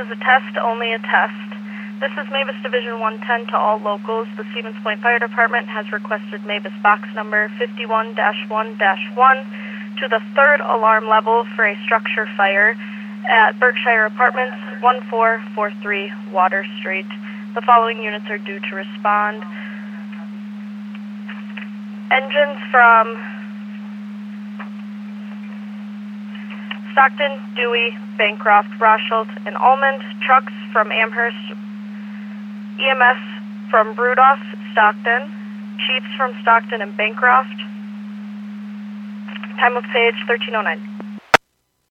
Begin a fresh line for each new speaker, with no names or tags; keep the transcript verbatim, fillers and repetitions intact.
is a test, only a test. This is Mavis Division one ten to all locals. The Stevens Point Fire Department has requested Mavis box number fifty-one dash one dash one to the third alarm level for a structure fire at Berkshire Apartments, one four four three Water Street. The following units are due to respond. Engines from Stockton, Dewey, Bancroft, Rochelt, and Almond. Trucks from Amherst. E M S from Rudolph, Stockton. Chiefs from Stockton and Bancroft. Time of page thirteen oh nine.